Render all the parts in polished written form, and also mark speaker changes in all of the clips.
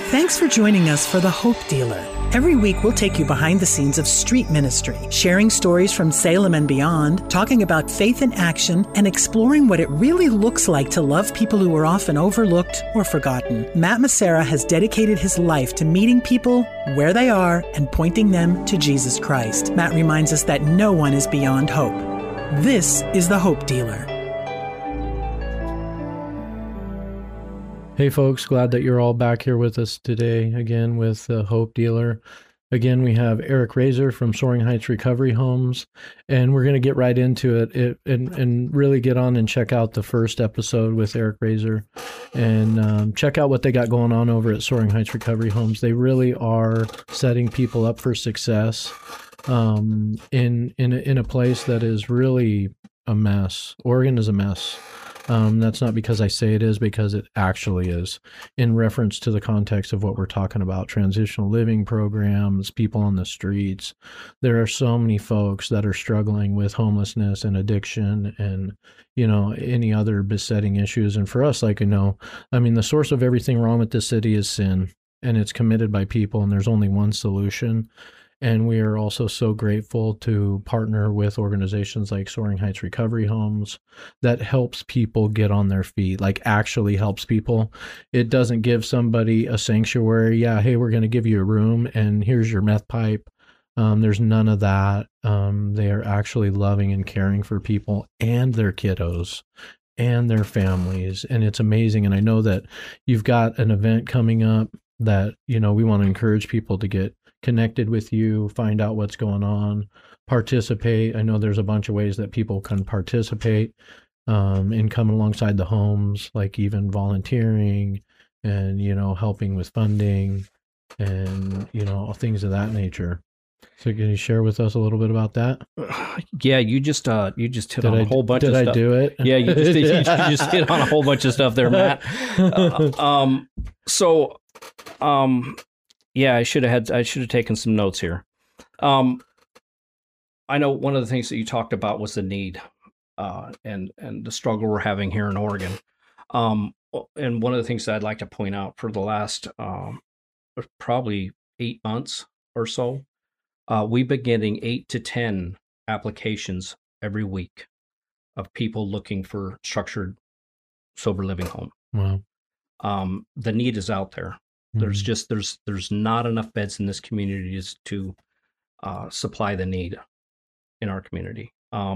Speaker 1: Thanks for joining us for The Hope Dealer. Every week, we'll take you behind the scenes of street ministry, sharing stories from Salem and beyond, talking about faith in action, and exploring what it really looks like to love people who are often overlooked or forgotten. Matt Massera has dedicated his life to meeting people where they are and pointing them to Jesus Christ. Matt reminds us that no one is beyond hope. This is The Hope Dealer.
Speaker 2: Hey folks, glad that you're all back here with us today again with the Hope Dealer. Again, we have Eric Razor from Soaring Heights Recovery Homes, and we're going to get right into it and really get on and check out the first episode with Eric Razor and check out what they got going on over at Soaring Heights Recovery Homes. They really are setting people up for success in a place that is really a mess. Oregon is a mess. That's not because I say it is, because it actually is, in reference to the context of what we're talking about, transitional living programs, people on the streets. There are so many folks that are struggling with homelessness and addiction and, any other besetting issues. And for us, the source of everything wrong with this city is sin, and it's committed by people, and there's only one solution. And we are also so grateful to partner with organizations like Soaring Heights Recovery Homes that helps people get on their feet, like actually helps people. It doesn't give somebody a sanctuary. Yeah, hey, we're going to give you a room and here's your meth pipe. There's none of that. They are actually loving and caring for people and their kiddos and their families. And it's amazing. And I know that you've got an event coming up that, we want to encourage people to get connected with you, find out what's going on, participate. I know there's a bunch of ways that people can participate in coming alongside the homes, like even volunteering and, helping with funding and, things of that nature. So can you share with us a little bit about that?
Speaker 3: Yeah, you just hit on a whole bunch of stuff.
Speaker 2: Did I do it?
Speaker 3: Yeah, you just hit on a whole bunch of stuff there, Matt. Yeah, I should have taken some notes here. I know one of the things that you talked about was the need and the struggle we're having here in Oregon. And one of the things that I'd like to point out for the last probably 8 months or so, we've been getting 8 to 10 applications every week of people looking for structured sober living home.
Speaker 2: Wow.
Speaker 3: The need is out there. There's just there's not enough beds in this community to supply the need in our community.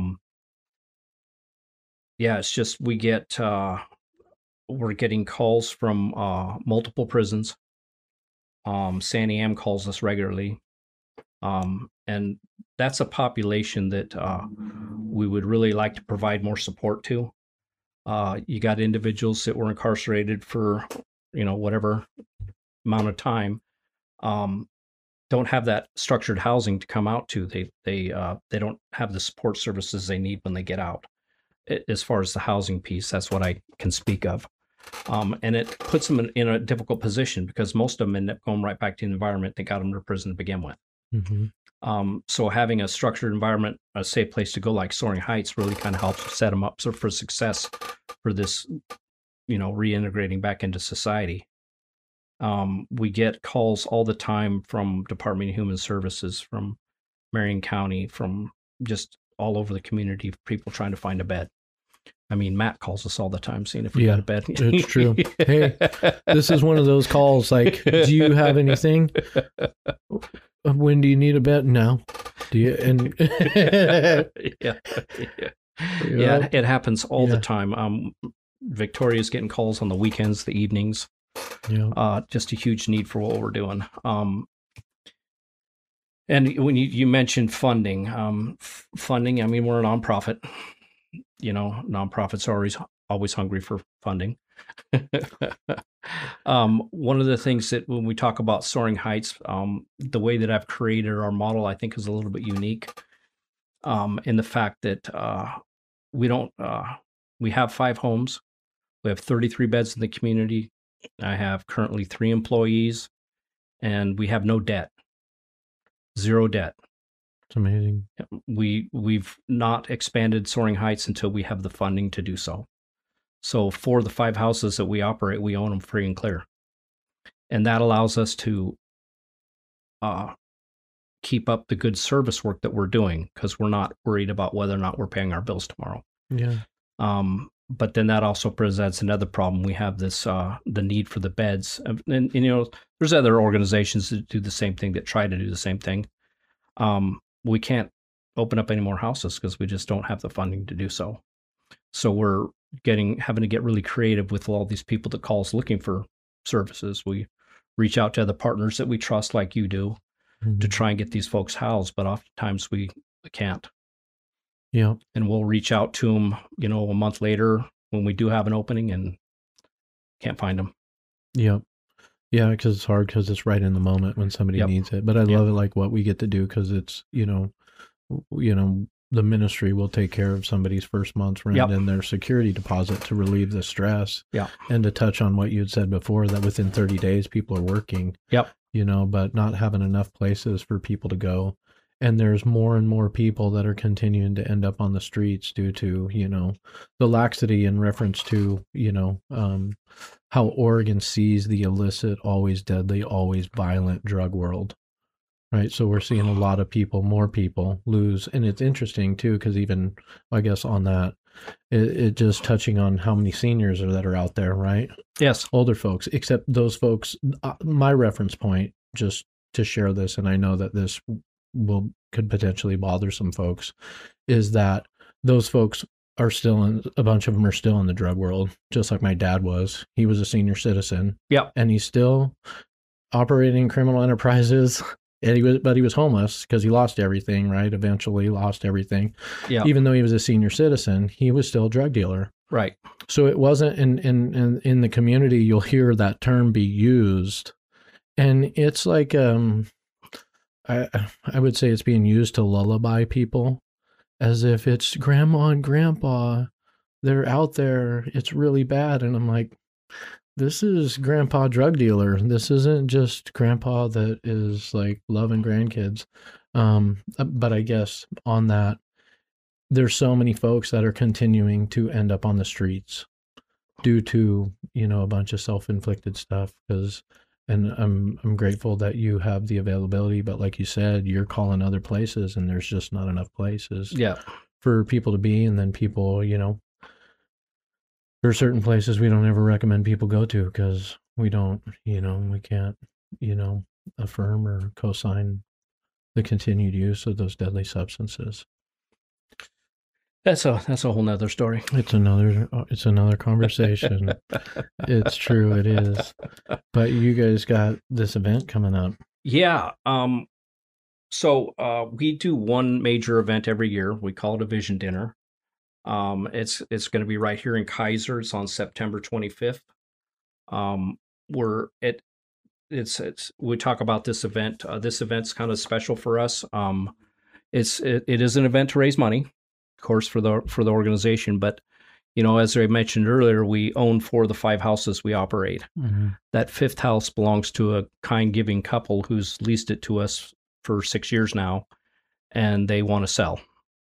Speaker 3: It's just we're getting calls from multiple prisons. Sandy Am calls us regularly, and that's a population that we would really like to provide more support to. You got individuals that were incarcerated for whatever amount of time, don't have that structured housing to come out to. They don't have the support services they need when they get out. As far as the housing piece, that's what I can speak of. And it puts them in a difficult position because most of them end up going right back to the environment that got them to prison to begin with.
Speaker 2: Mm-hmm.
Speaker 3: So having a structured environment, a safe place to go like Soaring Heights really kind of helps set them up for success for this, reintegrating back into society. We get calls all the time from Department of Human Services, from Marion County, from just all over the community, people trying to find a bed. I mean, Matt calls us all the time, seeing if we got a bed.
Speaker 2: It's true. Hey, this is one of those calls like, do you have anything? When do you need a bed? No. Do you? And
Speaker 3: yeah, it happens all the time. Victoria's getting calls on the weekends, the evenings.
Speaker 2: Yeah.
Speaker 3: Just a huge need for what we're doing. And when you mentioned funding, I mean, we're a nonprofit. Nonprofits are always hungry for funding. One of the things that when we talk about Soaring Heights, the way that I've created our model, I think is a little bit unique in the fact that we have 5 homes. We have 33 beds in the community. I have currently 3 employees, and we have no debt, 0 debt.
Speaker 2: It's amazing.
Speaker 3: We've not expanded Soaring Heights until we have the funding to do so. So for the 5 houses that we operate, we own them free and clear. And that allows us to keep up the good service work that we're doing, because we're not worried about whether or not we're paying our bills tomorrow.
Speaker 2: Yeah.
Speaker 3: But then that also presents another problem. We have this the need for the beds, and there's other organizations that do the same thing, that try to do the same thing. We can't open up any more houses because we just don't have the funding to do so. So we're having to get really creative with all these people that call us looking for services. We reach out to other partners that we trust, like you do, to try and get these folks housed, but oftentimes we can't.
Speaker 2: Yeah.
Speaker 3: And we'll reach out to them, a month later when we do have an opening, and can't find them.
Speaker 2: Yeah. Yeah, because it's hard, because it's right in the moment when somebody needs it. But I love it, like what we get to do, because it's, the ministry will take care of somebody's first month's rent and their security deposit to relieve the stress.
Speaker 3: Yeah.
Speaker 2: And to touch on what you had said before, that within 30 days people are working.
Speaker 3: Yep.
Speaker 2: But not having enough places for people to go. And there's more and more people that are continuing to end up on the streets due to, the laxity in reference to, how Oregon sees the illicit, always deadly, always violent drug world. Right. So we're seeing a lot of more people lose. And it's interesting, too, because even, I guess, on that, it just touching on how many seniors that are out there. Right.
Speaker 3: Yes.
Speaker 2: Older folks, except those folks, my reference point, just to share this, and I know that this could potentially bother some folks, is that those folks are still a bunch of them are still in the drug world, just like my dad was. He was a senior citizen.
Speaker 3: Yeah.
Speaker 2: And he's still operating criminal enterprises. But he was homeless because he lost everything, right? Eventually lost everything.
Speaker 3: Yeah.
Speaker 2: Even though he was a senior citizen, he was still a drug dealer.
Speaker 3: Right.
Speaker 2: So it wasn't in the community, you'll hear that term be used. And it's like, I would say it's being used to lullaby people, as if it's grandma and grandpa, they're out there, it's really bad. And I'm like, this is grandpa drug dealer. This isn't just grandpa that is like loving grandkids. But I guess on that, there's so many folks that are continuing to end up on the streets due to, a bunch of self-inflicted stuff. And I'm grateful that you have the availability, but like you said, you're calling other places and there's just not enough places for people to be. And then people, there are certain places we don't ever recommend people go to because we don't, we can't, affirm or co-sign the continued use of those deadly substances.
Speaker 3: That's a whole nother story.
Speaker 2: It's another conversation. It's true. It is. But you guys got this event coming up.
Speaker 3: Yeah. So we do one major event every year. We call it a Vision Dinner. It's going to be right here in Kaiser. It's on September 25th. We talk about this event. This event's kind of special for us. It is an event to raise money, of course, for the organization. But as I mentioned earlier, we own 4 of the 5 houses we operate. Mm-hmm. That 5th house belongs to a kind, giving couple who's leased it to us for 6 years now, and they want to sell.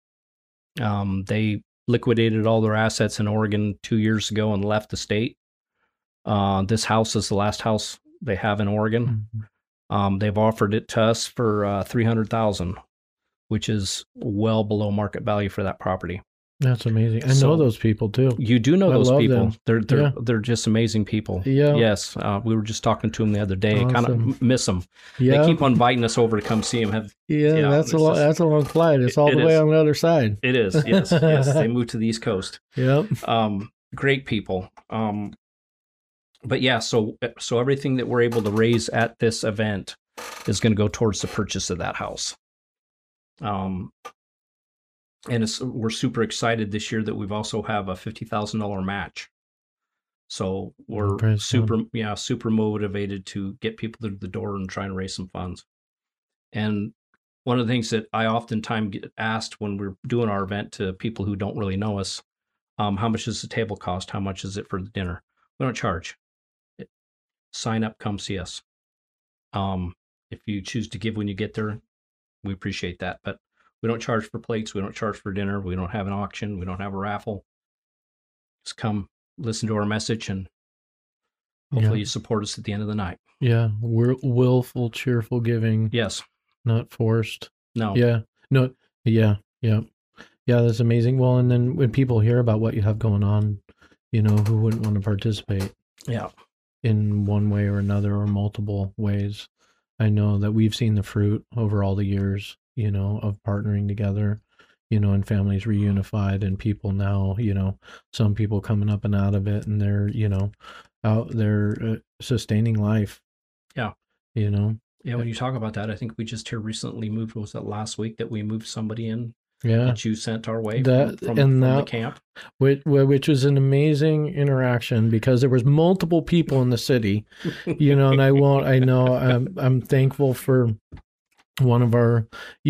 Speaker 3: They liquidated all their assets in Oregon 2 years ago and left the state. This house is the last house they have in Oregon. Mm-hmm. They've offered it to us for $300,000, which is well below market value for that property.
Speaker 2: That's amazing. I know those people too.
Speaker 3: You do know those people.
Speaker 2: Them.
Speaker 3: They're just amazing people.
Speaker 2: Yeah.
Speaker 3: Yes. We were just talking to them the other day.
Speaker 2: Awesome.
Speaker 3: Kind of miss them.
Speaker 2: Yeah.
Speaker 3: They keep on inviting us over to come see them.
Speaker 2: That's a long flight. It's all the way on the other side.
Speaker 3: It is. Yes. Yes. They moved to the East Coast.
Speaker 2: Yep.
Speaker 3: Great people. But yeah, so everything that we're able to raise at this event is going to go towards the purchase of that house. And we're super excited this year that we've also have a $50,000 match. So we're super motivated to get people through the door and try and raise some funds. And one of the things that I oftentimes get asked when we're doing our event to people who don't really know us, how much does the table cost? How much is it for the dinner? We don't charge. Sign up, come see us. If you choose to give when you get there, we appreciate that. But we don't charge for plates. We don't charge for dinner. We don't have an auction. We don't have a raffle. Just come listen to our message and Hopefully you support us at the end of the night.
Speaker 2: Yeah. We're willful, cheerful giving.
Speaker 3: Yes.
Speaker 2: Not forced.
Speaker 3: No.
Speaker 2: Yeah. No. Yeah. Yeah. Yeah. That's amazing. Well, and then when people hear about what you have going on, who wouldn't want to participate?
Speaker 3: Yeah.
Speaker 2: In one way or another, or multiple ways. I know that we've seen the fruit over all the years, of partnering together, and families reunified, and people now, some people coming up and out of it, and they're, out there sustaining life.
Speaker 3: Yeah.
Speaker 2: Yeah,
Speaker 3: when you talk about that, I think we just here recently moved, was that last week that we moved somebody in
Speaker 2: yeah,
Speaker 3: that you sent our way
Speaker 2: that,
Speaker 3: from the camp?
Speaker 2: Which was an amazing interaction, because there was multiple people in the city, and I'm thankful for one of our,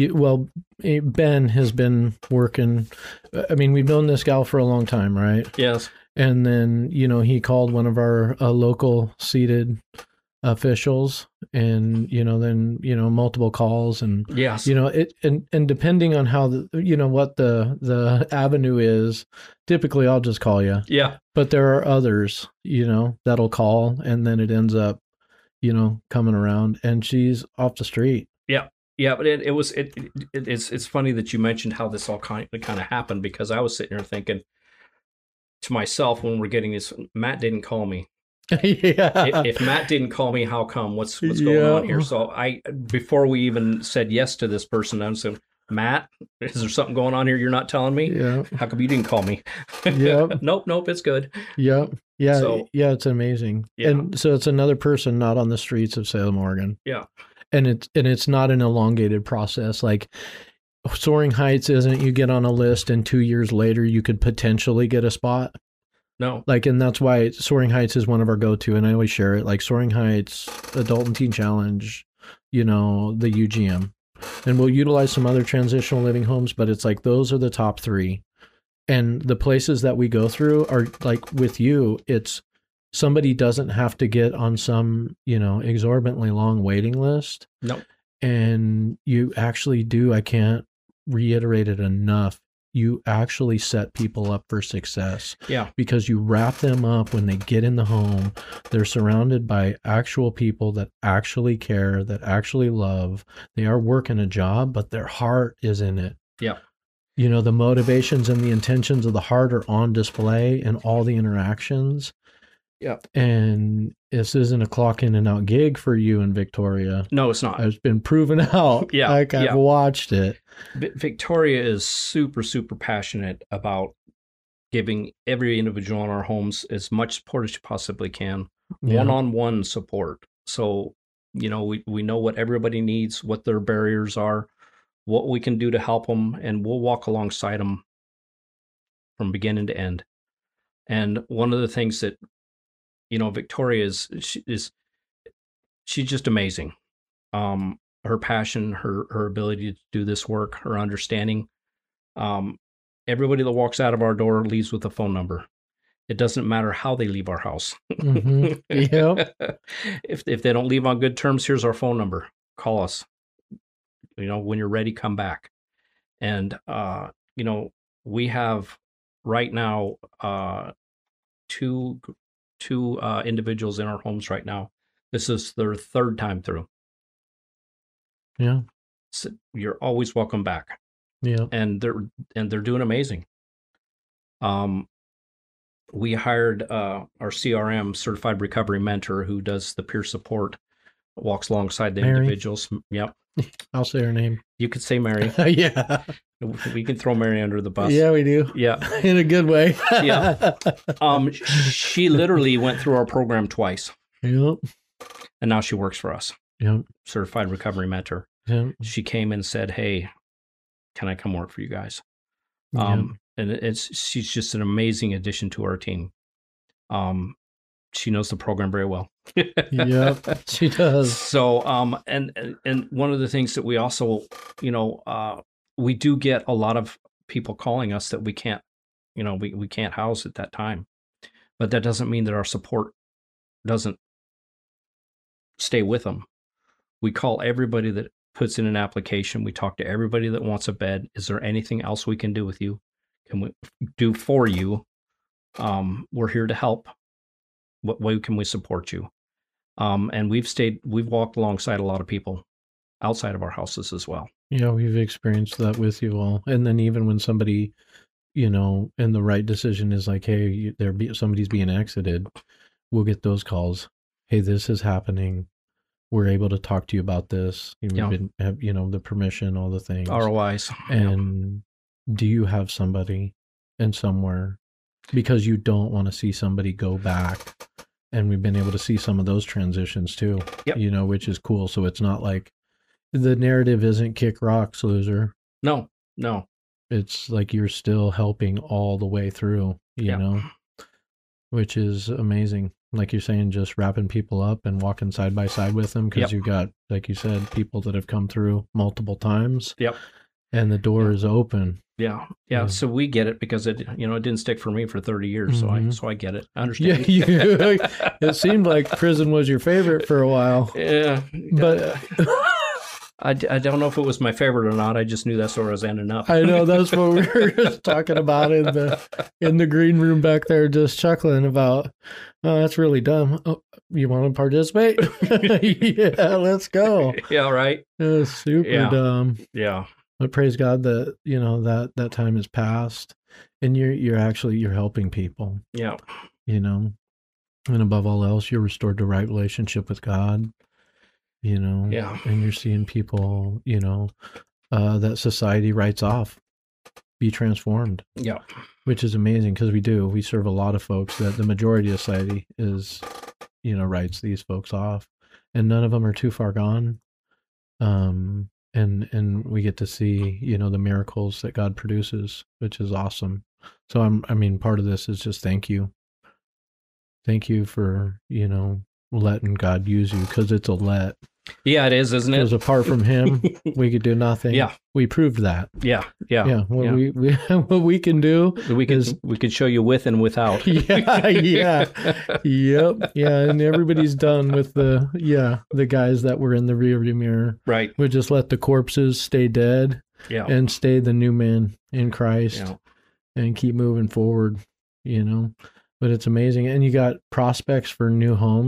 Speaker 2: Ben has been working. I mean, we've known this gal for a long time, right?
Speaker 3: Yes.
Speaker 2: And then, he called one of our local seated officials, and then multiple calls, and
Speaker 3: yes,
Speaker 2: and depending on how what the avenue is, typically I'll just call you.
Speaker 3: Yeah.
Speaker 2: But there are others, that'll call, and then it ends up coming around, and she's off the street.
Speaker 3: Yeah, but it's funny that you mentioned how this all kind of happened, because I was sitting here thinking to myself, when we're getting this, Matt didn't call me.
Speaker 2: Yeah.
Speaker 3: If Matt didn't call me, how come? What's going on here? So before we even said yes to this person, I said, Matt, is there something going on here you're not telling me?
Speaker 2: Yeah.
Speaker 3: How come you didn't call me?
Speaker 2: Yep.
Speaker 3: Nope, it's good.
Speaker 2: Yep. Yeah.
Speaker 3: So,
Speaker 2: yeah, it's amazing.
Speaker 3: Yeah.
Speaker 2: And so it's another person not on the streets of Salem, Oregon.
Speaker 3: Yeah.
Speaker 2: And it's not an elongated process. Like Soaring Heights isn't you get on a list and 2 years later you could potentially get a spot.
Speaker 3: No.
Speaker 2: And that's why Soaring Heights is one of our go-to, and I always share it. Like Soaring Heights, Adult and Teen Challenge, the UGM. And we'll utilize some other transitional living homes, but it's like those are the top 3. And the places that we go through are like with you, it's somebody doesn't have to get on some, exorbitantly long waiting list.
Speaker 3: No.
Speaker 2: And you actually do, I can't reiterate it enough, you actually set people up for success.
Speaker 3: Yeah.
Speaker 2: Because you wrap them up when they get in the home. They're surrounded by actual people that actually care, that actually love. They are working a job, but their heart is in it.
Speaker 3: Yeah.
Speaker 2: The motivations and the intentions of the heart are on display in all the interactions.
Speaker 3: Yeah.
Speaker 2: And this isn't a clock in and out gig for you in Victoria.
Speaker 3: No, it's not.
Speaker 2: It's been proven out.
Speaker 3: Yeah.
Speaker 2: I've watched it.
Speaker 3: Victoria is super, super passionate about giving every individual in our homes as much support as you possibly can. Yeah. One-on-one support. So, we know what everybody needs, what their barriers are, what we can do to help them, and we'll walk alongside them from beginning to end. And one of the things that Victoria she's just amazing. Her passion, her ability to do this work, her understanding. Everybody that walks out of our door leaves with a phone number. It doesn't matter how they leave our house.
Speaker 2: Mm-hmm. Yep.
Speaker 3: If they don't leave on good terms, here's our phone number. Call us. When you're ready, come back. And we have right now two individuals in our homes right now. This is their 3rd time through.
Speaker 2: Yeah.
Speaker 3: So you're always welcome back.
Speaker 2: Yeah.
Speaker 3: And they're doing amazing. We hired our CRM, Certified Recovery Mentor, who does the peer support, walks alongside the individuals. Yep.
Speaker 2: I'll say her name.
Speaker 3: You could say Mary.
Speaker 2: Yeah.
Speaker 3: We can throw Mary under the bus.
Speaker 2: Yeah, we do.
Speaker 3: Yeah.
Speaker 2: In a good way.
Speaker 3: Yeah. She literally went through our program twice.
Speaker 2: Yep.
Speaker 3: And now she works for us.
Speaker 2: Yep.
Speaker 3: Certified Recovery Mentor.
Speaker 2: Yep.
Speaker 3: She came and said, "Hey, can I come work for you guys?"
Speaker 2: Yep.
Speaker 3: And she's just an amazing addition to our team. She knows the program very well.
Speaker 2: Yep, she does.
Speaker 3: So, and one of the things that we also, we do get a lot of people calling us that we can't, we can't house at that time, but that doesn't mean that our support doesn't stay with them. We call everybody that puts in an application. We talk to everybody that wants a bed. Is there anything else we can do with you? Can we do for you? We're here to help. What way can we support you? And we've walked alongside a lot of people outside of our houses as well.
Speaker 2: Yeah, we've experienced that with you all. And then even when somebody, and the right decision is like, hey, somebody's being exited, we'll get those calls. Hey, this is happening. We're able to talk to you about this. We've have the permission, all the things.
Speaker 3: ROIs.
Speaker 2: And do you have somebody and somewhere? Because you don't want to see somebody go back. And we've been able to see some of those transitions too, which is cool. So it's not like the narrative isn't kick rocks, loser.
Speaker 3: No.
Speaker 2: It's like you're still helping all the way through, which is amazing. Like you're saying, just wrapping people up and walking side by side with them because you've got, like you said, people that have come through multiple times.
Speaker 3: Yep.
Speaker 2: And the door is open.
Speaker 3: Yeah. So we get it because it didn't stick for me for 30 years. So I get it. I understand.
Speaker 2: Yeah, it seemed like prison was your favorite for a while.
Speaker 3: Yeah.
Speaker 2: But
Speaker 3: I don't know if it was my favorite or not. I just knew that's where I was ending up.
Speaker 2: I know, that's what we were just talking about in the green room back there, just chuckling about, oh, that's really dumb. Oh, you want to participate? Yeah, let's go.
Speaker 3: Yeah, right.
Speaker 2: It was super dumb.
Speaker 3: Yeah.
Speaker 2: But praise God that, that time has passed and you're helping people.
Speaker 3: Yeah.
Speaker 2: And above all else, you're restored to right relationship with God. And you're seeing people, that society writes off, be transformed.
Speaker 3: Yeah.
Speaker 2: Which is amazing because we serve a lot of folks that the majority of society is, writes these folks off and none of them are too far gone. And we get to see, the miracles that God produces, which is awesome. So part of this is just thank you. Thank you for, letting God use you because it's a let.
Speaker 3: Yeah, it is, isn't it?
Speaker 2: Because apart from him, we could do nothing.
Speaker 3: Yeah.
Speaker 2: We proved that.
Speaker 3: Yeah.
Speaker 2: What we can do
Speaker 3: we can show you with and without.
Speaker 2: Yeah. Yep. Yeah. And everybody's done with the guys that were in the rearview mirror.
Speaker 3: Right.
Speaker 2: We just let the corpses stay dead and stay the new man in Christ and keep moving forward, But it's amazing. And you got prospects for new homes? ?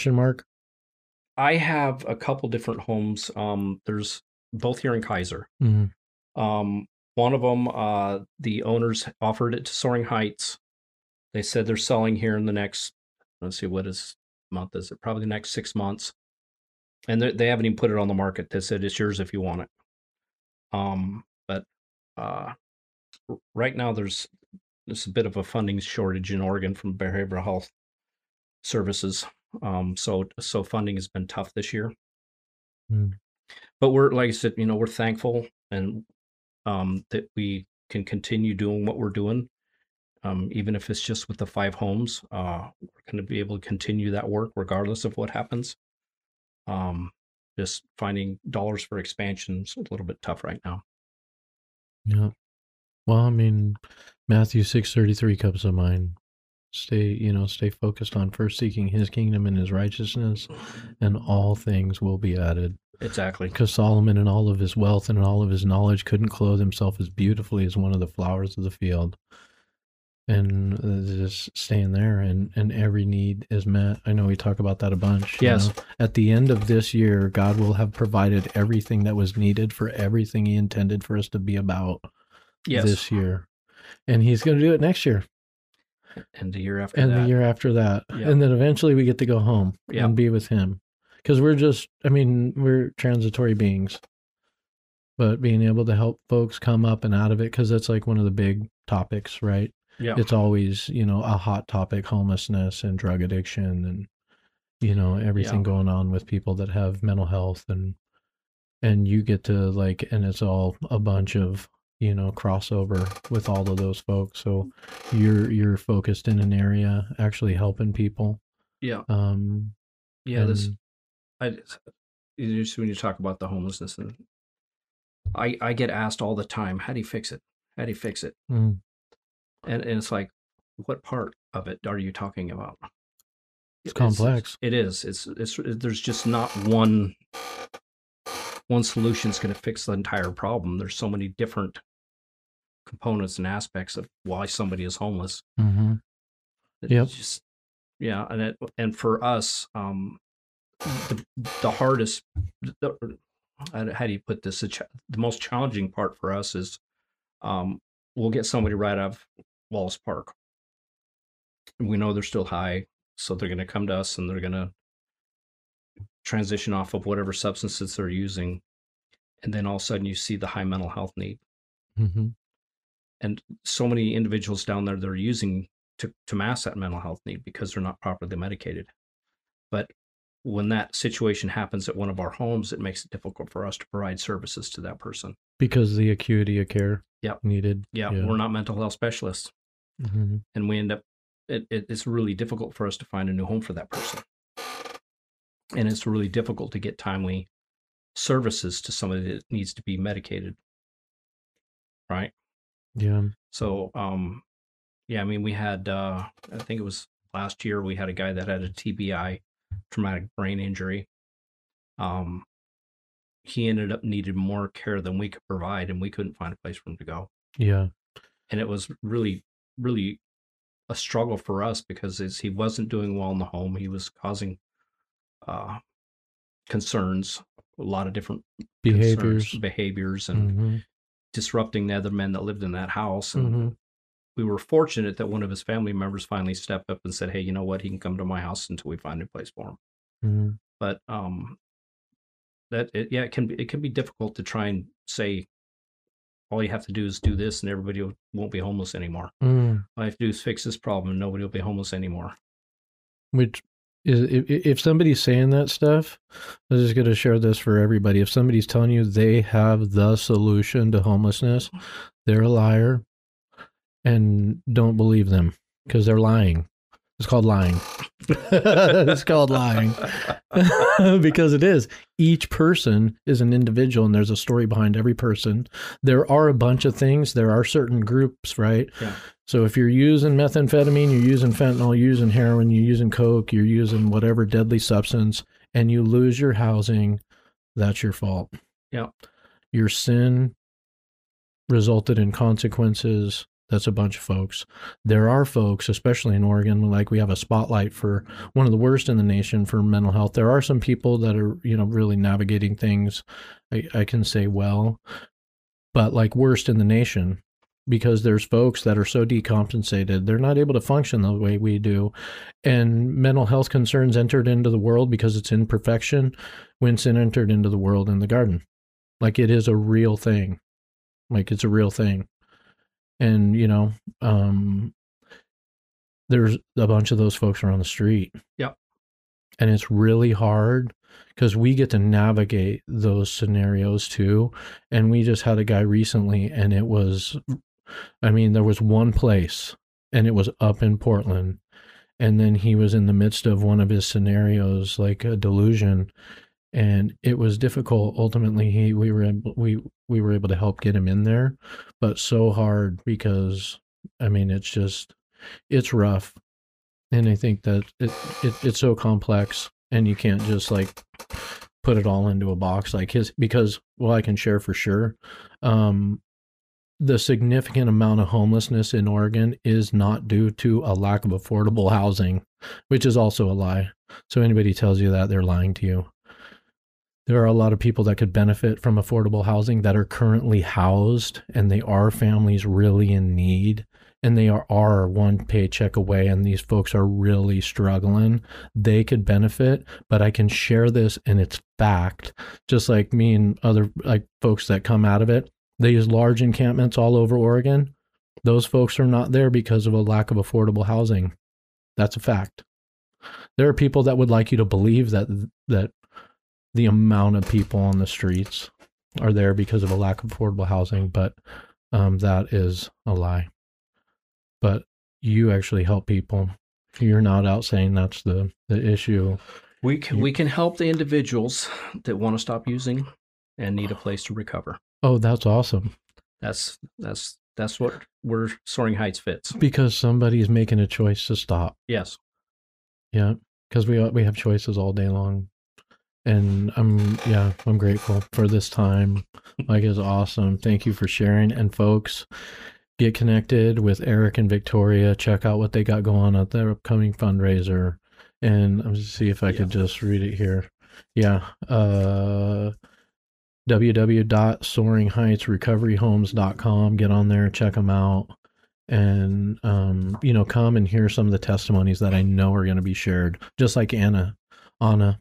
Speaker 3: I have a couple different homes. There's both here in Kaiser.
Speaker 2: Mm-hmm.
Speaker 3: One of them, the owners offered it to Soaring Heights. They said they're selling here in the next, let's see, what month is it? Probably the next 6 months. And they haven't even put it on the market. They said it's yours if you want it. But right now there's a bit of a funding shortage in Oregon from behavioral health services. So funding has been tough this year. But we're, like I said, we're thankful and that we can continue doing what we're doing. Even if it's just with the 5 homes, we're going to be able to continue that work regardless of what happens. Just finding dollars for expansion is a little bit tough right now.
Speaker 2: Yeah. Well, Matthew 6:33 comes to mind. Stay focused on first seeking his kingdom and his righteousness, and all things will be added.
Speaker 3: Exactly.
Speaker 2: Because Solomon in all of his wealth and in all of his knowledge couldn't clothe himself as beautifully as one of the flowers of the field. And just staying there and every need is met. I know we talk about that a bunch.
Speaker 3: Yes.
Speaker 2: At the end of this year, God will have provided everything that was needed for everything he intended for us to be about this year. And he's going to do it next year.
Speaker 3: And the year after
Speaker 2: that.
Speaker 3: And
Speaker 2: the year after that.
Speaker 3: Yep.
Speaker 2: And then eventually we get to go home and be with him. Because we're transitory beings. But being able to help folks come up and out of it, because that's like one of the big topics, right?
Speaker 3: Yeah.
Speaker 2: It's always, a hot topic, homelessness and drug addiction and, everything going on with people that have mental health and you get to and it's all a bunch of, crossover with all of those folks. So you're focused in an area actually helping people.
Speaker 3: Yeah.
Speaker 2: When
Speaker 3: you talk about the homelessness, and I get asked all the time, how do you fix it? How do you fix it?
Speaker 2: Mm.
Speaker 3: And it's like, what part of it are you talking about?
Speaker 2: It's complex.
Speaker 3: It is. It's there's just not one solution is going to fix the entire problem. There's so many different components and aspects of why somebody is homeless.
Speaker 2: Mm-hmm.
Speaker 3: It's just, Yeah, and for us, the hardest, how do you put this? The most challenging part for us is we'll get somebody right out of Wallace Park. We know they're still high, so they're going to come to us and they're going to transition off of whatever substances they're using. And then all of a sudden you see the high mental health need.
Speaker 2: Mm-hmm.
Speaker 3: And so many individuals down there that are using to mask that mental health need because they're not properly medicated. But when that situation happens at one of our homes, it makes it difficult for us to provide services to that person.
Speaker 2: Because the acuity of care needed.
Speaker 3: Yeah, we're not mental health specialists.
Speaker 2: Mm-hmm.
Speaker 3: And we end up, it's really difficult for us to find a new home for that person. And it's really difficult to get timely services to somebody that needs to be medicated. Right?
Speaker 2: Yeah.
Speaker 3: So, I mean, we had, I think it was last year, we had a guy that had a TBI, traumatic brain injury. He ended up needing more care than we could provide, and we couldn't find a place for him to go.
Speaker 2: Yeah.
Speaker 3: And it was really, really a struggle for us because he wasn't doing well in the home. He was causing concerns, a lot of different behaviors and disrupting the other men that lived in that house. And we were fortunate that one of his family members finally stepped up and said, hey, you know what? He can come to my house until we find a place for him. But it can be difficult to try and say, all you have to do is do this and everybody won't be homeless anymore. All you have to do is fix this problem and nobody will be homeless anymore.
Speaker 2: Which is, if somebody's saying that stuff, I'm just going to share this for everybody. If somebody's telling you they have the solution to homelessness, they're a liar, and don't believe them because they're lying. It's called lying. It's called lying because it is. Each person is an individual and there's a story behind every person. There are a bunch of things. There are certain groups, right?
Speaker 3: Yeah.
Speaker 2: So if you're using methamphetamine, you're using fentanyl, you're using heroin, you're using coke, you're using whatever deadly substance, and you lose your housing, that's your fault.
Speaker 3: Yeah.
Speaker 2: Your sin resulted in consequences. That's a bunch of folks. There are folks, especially in Oregon, like we have a spotlight for one of the worst in the nation for mental health. There are some people that are, really navigating things, I can say well, but like worst in the nation, because there's folks that are so decompensated, they're not able to function the way we do. And mental health concerns entered into the world because it's imperfection when sin entered into the world in the garden. Like it is a real thing. Like it's a real thing. And, there's a bunch of those folks are on the street.
Speaker 3: Yep.
Speaker 2: And it's really hard because we get to navigate those scenarios too. And we just had a guy recently and there was one place and it was up in Portland. And then he was in the midst of one of his scenarios, like a delusion. And it was difficult. Ultimately, we were able to help get him in there, but so hard because, it's rough. And I think that it's so complex and you can't just like put it all into a box like his, because, I can share for sure. The significant amount of homelessness in Oregon is not due to a lack of affordable housing, which is also a lie. So anybody tells you that, they're lying to you. There are a lot of people that could benefit from affordable housing that are currently housed, and they are families really in need, and they are one paycheck away, and these folks are really struggling. They could benefit, but I can share this, and it's fact. Just like me and other folks that come out of it, they use large encampments all over Oregon. Those folks are not there because of a lack of affordable housing. That's a fact. There are people that would like you to believe that the amount of people on the streets are there because of a lack of affordable housing, but that is a lie. But you actually help people. You're not out saying that's the issue.
Speaker 3: We can help the individuals that want to stop using and need a place to recover.
Speaker 2: Oh, that's awesome.
Speaker 3: That's what where Soaring Heights fits.
Speaker 2: Because somebody's making a choice to stop.
Speaker 3: Yes.
Speaker 2: Yeah, because we have choices all day long. And I'm grateful for this time. Like, it's awesome. Thank you for sharing. And folks, get connected with Eric and Victoria. Check out what they got going on at their upcoming fundraiser. And I'm just see if I could just read it here. Yeah. www.soaringheightsrecoveryhomes.com. Get on there, check them out. And, come and hear some of the testimonies that I know are going to be shared, just like Anna and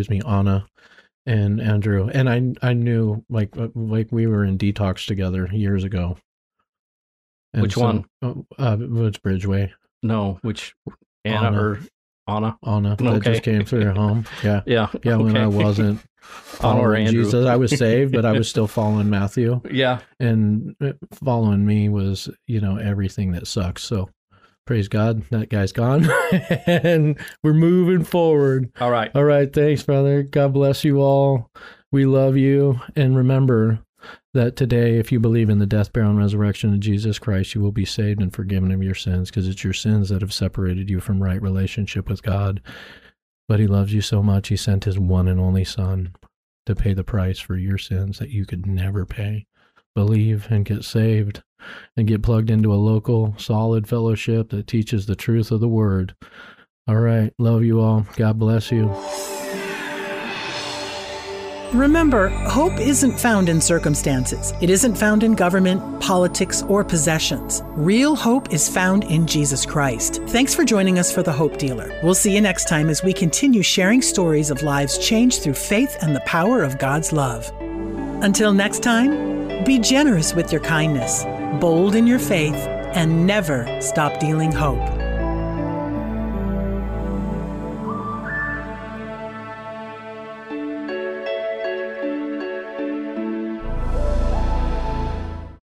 Speaker 2: Andrew. And I knew like we were in detox together years ago. And
Speaker 3: which one?
Speaker 2: It's Bridgeway.
Speaker 3: No, which Anna or Anna?
Speaker 2: Anna, that just came through your home. Yeah.
Speaker 3: Yeah.
Speaker 2: When I wasn't following Jesus. I was saved, but I was still following Matthew.
Speaker 3: Yeah.
Speaker 2: And following me was, everything that sucks. So praise God, that guy's gone. And we're moving forward.
Speaker 3: All right.
Speaker 2: Thanks, brother. God bless you all. We love you. And remember that today, if you believe in the death, burial, and resurrection of Jesus Christ, you will be saved and forgiven of your sins, because it's your sins that have separated you from right relationship with God. But he loves you so much, he sent his one and only Son to pay the price for your sins that you could never pay. Believe and get saved and get plugged into a local, solid fellowship that teaches the truth of the word. All right. Love you all. God bless you.
Speaker 1: Remember, hope isn't found in circumstances. It isn't found in government, politics, or possessions. Real hope is found in Jesus Christ. Thanks for joining us for The Hope Dealer. We'll see you next time as we continue sharing stories of lives changed through faith and the power of God's love. Until next time, be generous with your kindness, bold in your faith, and never stop dealing hope.